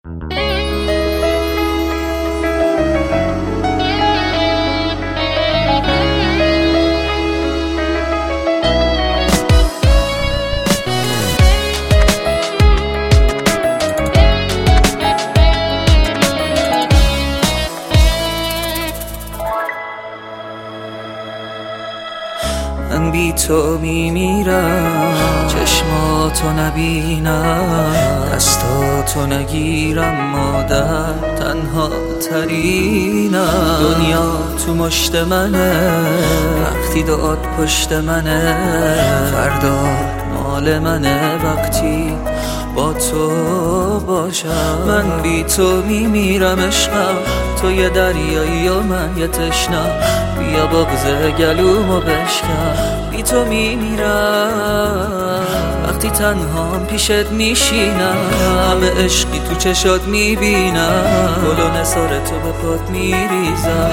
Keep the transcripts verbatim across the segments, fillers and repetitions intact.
من بی تو میمیرم، چشماتو نبینم، دستاتو نگیرم، مادر تنها ترینم. دنیا تو مشت منه، وقتی داد پشت منه، فردا مال منه وقتی با تو باشم. من بی تو میمیرم عشقم، تو یه دریایی و من یه تشنم، بیا بغض گلومو بشکن. بی تو میمیرم وقتی تنهام پیشت میشینم، همه عشقی تو چشات میبینم، گل و نثار تو به پات میریزم.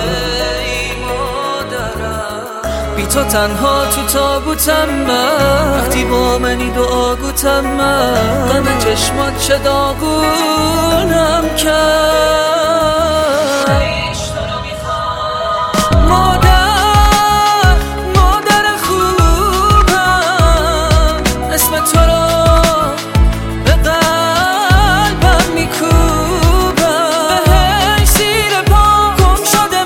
بی تو تنها تو تابوتم من، وقتی با منی دعا گوتم من، غم چشمات چه داغونم کرد. مادر مادر خوبم، اسم تو رو به قلبم میکوبم، بهش زیر پا گم شده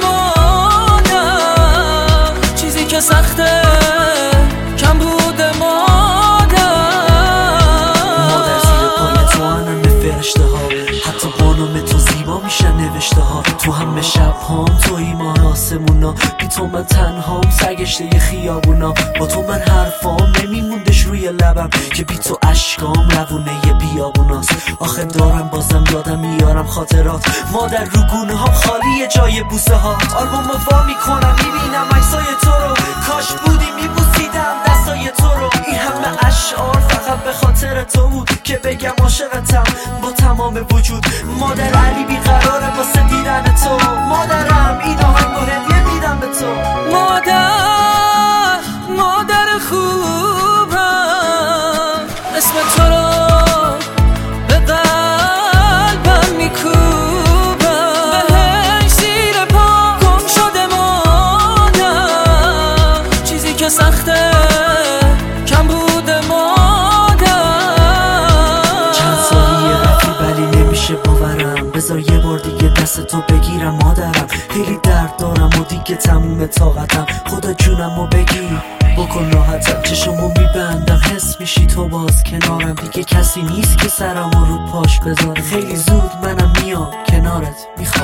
مادر، چیزی که سخته کم بوده مادر. مادر زیر پای تو انم فرشته ها، حتی بانام تو زیبا میشن نوشته ها، تو همه شب هام توی ما آسمونا، بی تو من تنهام سرگشته ی خیابونا، با تو من حرفام نمیموندش روی لبم، که بی تو اشکام روونه ی بیابوناست. آخه دارم بازم یادم میارم خاطرات، مادر رو گونه ها خالی جای بوسه ها، آلبوم وا میکنم میبینم عکسای تو رو، کاش بودی میبوسیدم دستای تو رو. این همه اشعار فقط به خاطر تو بود، که بگم عاشقتم با تمام وجود. مادر علی بیقراره واسه دیدن تو، مادرم این آهنگو هدیه میدم به تو. مادر مادر خوبم، اسم تو رو به قلبم میکوبم، بهش زیر پا گم شده مادر، چیزی که سخته کم بوده مادر. چند سالیه رفتی ولی نمیشه باورم، بذار یه بار دیگه دست تو بگیرم مادرم، خیلی درد دارم و دیگه تموم طاقتم، خدا جونم و بگیر بکن راحتم. چشمو میبندم حس میشی تو باز کنارم، دیگه کسی نیست که سرمو رو پاش بذارم، خیلی زود منم میام کنارت، میخوام